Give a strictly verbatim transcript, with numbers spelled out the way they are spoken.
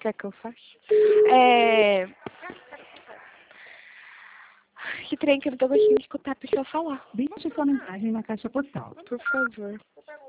quer que eu faça? É... Que trem que eu não tô gostando de escutar a pessoa falar. Deixe sua mensagem na caixa postal. Por favor.